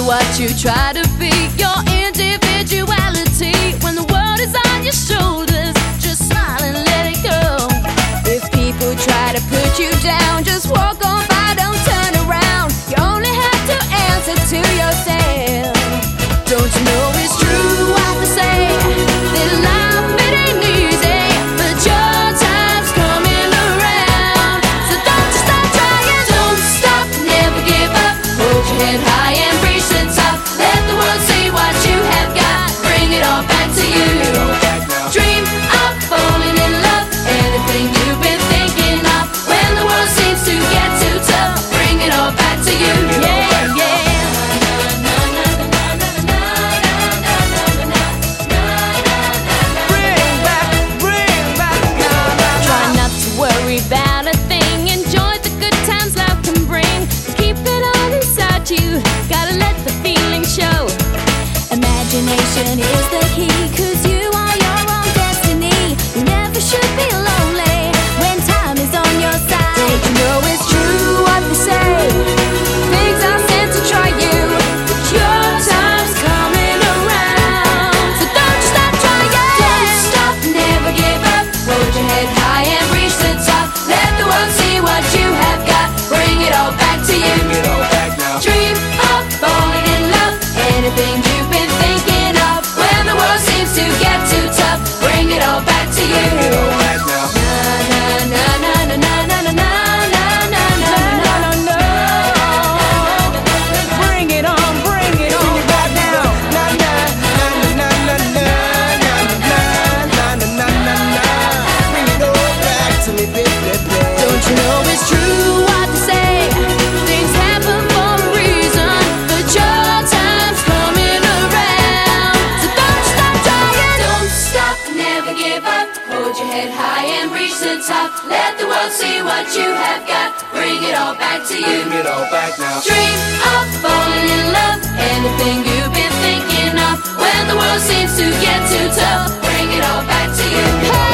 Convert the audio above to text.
what you try to be, your individuality. When the world is on your shoulders, just smile and let it go. If people try to put you down, just walk on by, don't turn around. You only have to answer to yourself. Don't you know it's true what they say, that life it ain't easy, but your time's coming around. So don't you stop trying, don't stop, never give up. Hold your head high and reach the top. Let the world see what you have got. Bring it all back to you. Dream of falling in love, anything you've been thinking of. When the world seems to get too tough, bring it all back to you. Yeah, yeah. About a thing, enjoy the good times life can bring. Keep it all inside you, gotta let the feeling show. Imagination is the key, 'cause you are your own destiny. You never should be lonely when time is on your side. Don't you know it's true what they say, things are sent to try you, but your time's coming around. So don't you stop trying, don't stop, never give up. Hold your head high and reach the top. Let the world see what you have got. Bring it all back to you. Dream of falling in love, anything you've been thinking of. When the world seems to get too tough, bring it all back to you. Na na na na na na na na na na na na. Bring it on, bring it on back now. Na na na na na na na na na na na na. Bring it all back to me, baby. Don't you know it's true what they say, things happen for a reason, but your time's coming around. So don't stop trying, don't stop, never give up. Hold your head high and reach the top. Let the world see what you have got. Bring it all back to you. Bring it all back now. Dream of falling in love, anything you've been thinking of. When the world seems to get too tough, bring it all back to you.